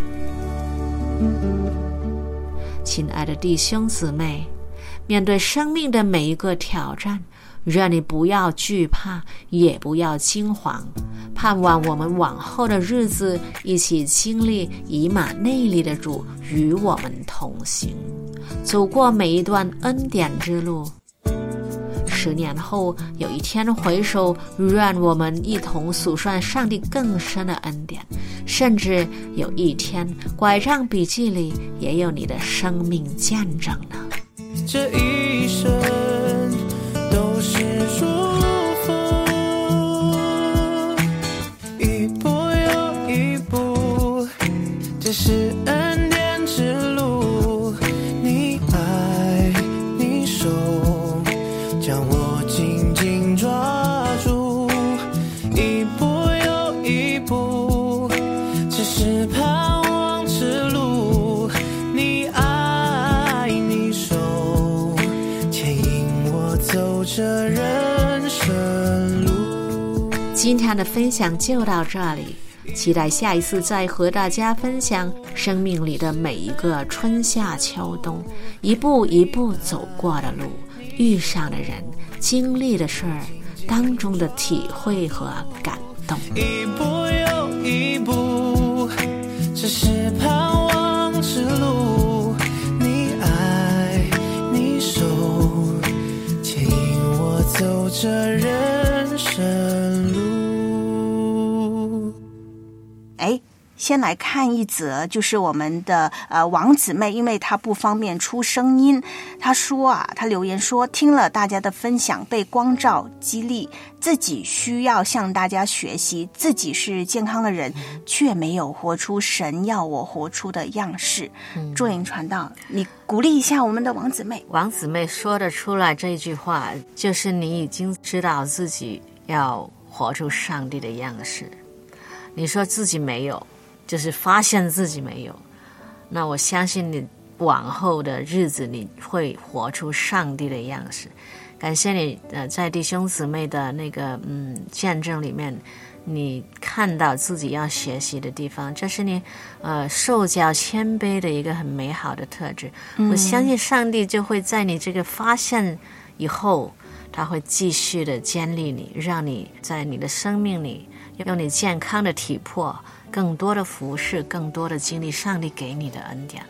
亲爱的弟兄姊妹，面对生命的每一个挑战，愿你不要惧怕，也不要惊慌，盼望我们往后的日子一起经历以马内利的主与我们同行，走过每一段恩典之路。10年后有一天回首，愿我们一同数算上帝更深的恩典，甚至有一天拐杖笔记里也有你的生命见证呢。 这一生都是祝福，一步又一步，这是恩典之路，你爱你手将我紧紧抓住，一步又一步，这是盼望之路，你爱你手牵引我走这人生路。 今天的分享就到这里，期待下一次再和大家分享生命里的每一个春夏秋冬，一步一步走过的路，遇上的人，经历的事儿当中的体会和感动。 一步又一步，这是盼望之路，你爱你手牵引我走着人生路。 先来看一则，就是我们的王姊妹，因为她不方便出声音，她说她留言说，听了大家的分享，被光照激励，自己需要向大家学习，自己是健康的人，却没有活出神要我活出的样式。祝灵传道，你鼓励一下我们的王姊妹。 王姊妹说得出来这句话，就是你已经知道自己要活出上帝的样式。你说自己没有，就是发现自己没有，那我相信你往后的日子你会活出上帝的样式。感谢你在弟兄姊妹的那个见证里面，你看到自己要学习的地方，这是你受教谦卑的一个很美好的特质。我相信上帝就会在你这个发现以后，他会继续的建立你，让你在你的生命里用你健康的体魄更多的服侍，更多的经历上帝给你的恩典。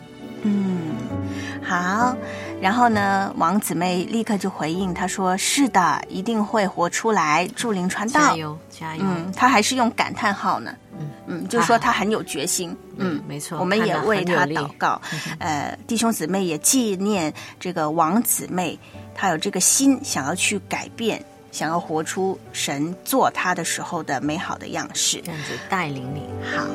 好，然后呢，王姊妹立刻就回应，她说是的，一定会活出来，祝灵传道， 加油加油。 她还是用感叹号呢，就是说她很有决心。 没错， 我们也为她祷告。弟兄姊妹也纪念这个王姊妹，她有这个心想要去改变，想要活出神做她的时候的美好的样式， 这样子带领你。 好，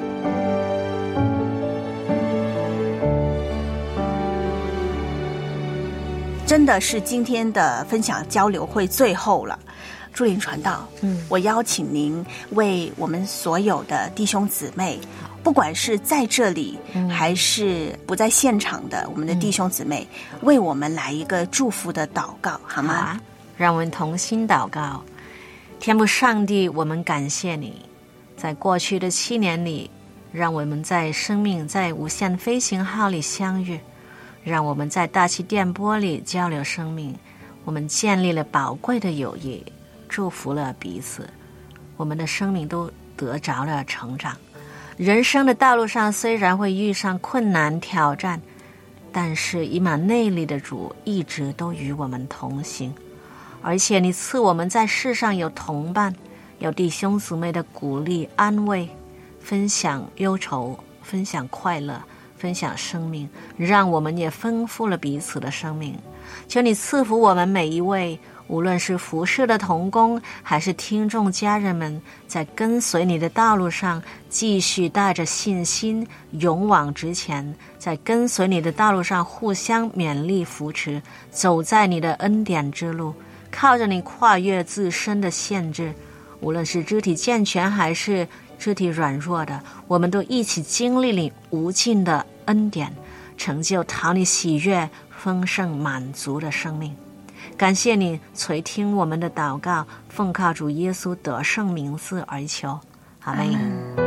真的是今天的分享交流会最后了。祝灵传道，我邀请您为我们所有的弟兄姊妹，不管是在这里还是不在现场的我们的弟兄姊妹，为我们来一个祝福的祷告，好吗？ 好，让我们同心祷告。天父上帝，我们感谢你，在过去的7年里，让我们在生命在无限飞行号里相遇，让我们在大气电波里交流生命，我们建立了宝贵的友谊，祝福了彼此，我们的生命都得着了成长。人生的道路上虽然会遇上困难挑战，但是以马内利的主一直都与我们同行，而且你赐我们在世上有同伴，有弟兄姊妹的鼓励安慰，分享忧愁，分享快乐，分享生命，让我们也丰富了彼此的生命。求你赐福我们每一位，无论是服侍的同工还是听众家人们，在跟随你的道路上继续带着信心勇往直前，在跟随你的道路上互相勉励扶持，走在你的恩典之路，靠着你跨越自身的限制，无论是肢体健全还是肢体软弱的，我们都一起经历你无尽的恩典，成就讨你喜悦丰盛满足的生命。感谢你垂听我们的祷告，奉靠主耶稣得胜名字而求，阿们。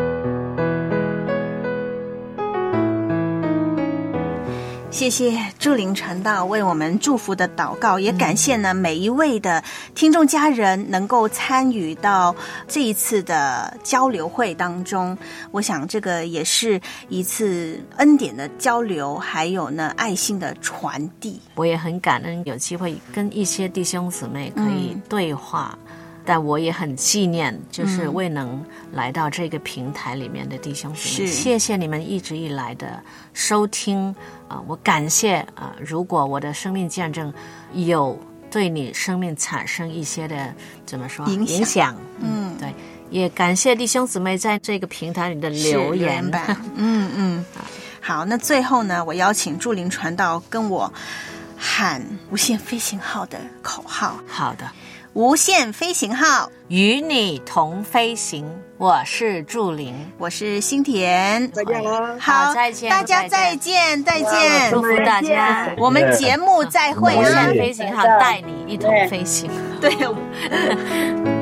谢谢祝灵传道为我们祝福的祷告，也感谢呢每一位的听众家人能够参与到这一次的交流会当中。我想这个也是一次恩典的交流，还有呢爱心的传递。 我也很感恩有机会跟一些弟兄姊妹可以对话，但我也很纪念就是未能来到这个平台里面的弟兄姊妹，谢谢你们一直以来的收听我感谢如果我的生命见证有对你生命产生一些的怎么说影响对，也感谢弟兄姊妹在这个平台里的留言好，那最后呢，我邀请祝灵传道跟我喊无限飞行号的口号。 好的， 无限飞行号与你同飞行。我是祝灵， 我是新田， 再见了。 好， 再见， 大家再见，再见， 祝福大家。 我们节目再会啊！ 无限飞行号带你一同飞行。 对。